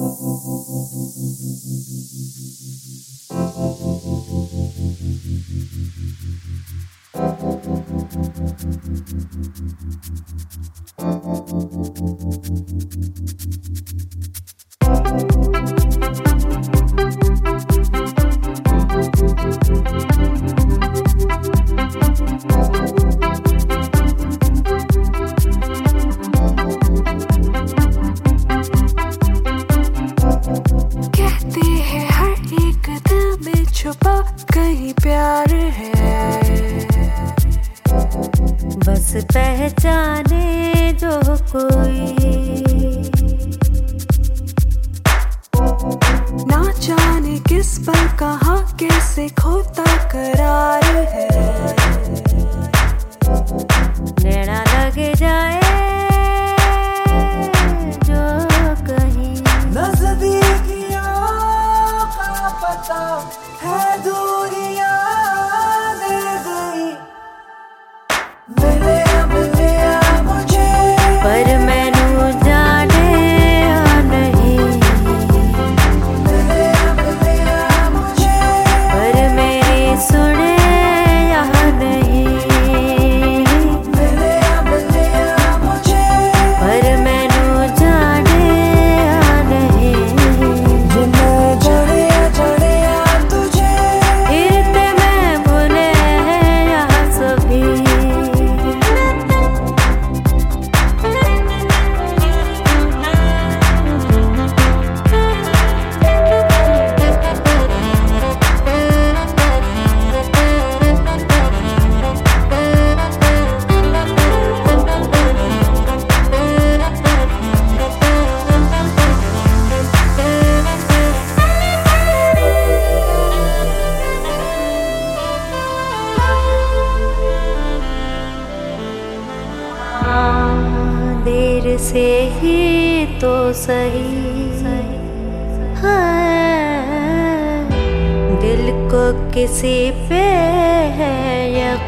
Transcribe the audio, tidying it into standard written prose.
छुपा कहीं प्यार है, बस पहचाने जो कोई, ना जाने किस पल कहाँ कैसे खोता करार है। नैना लग जाए जो कहीं, नजदीकियों का पता है दूरियां दे गई। मिले मुझे पर मैनू जाने नहीं, मिले मुझे पर मेरी सुने या नहीं, मिले मुझे पर मैनू जाने नहीं। जिन्हें जड़े तुझे फिरते मैं भूले यहाँ सभी, देर से ही तो सही हाँ, दिल को किसी पे है यकीन,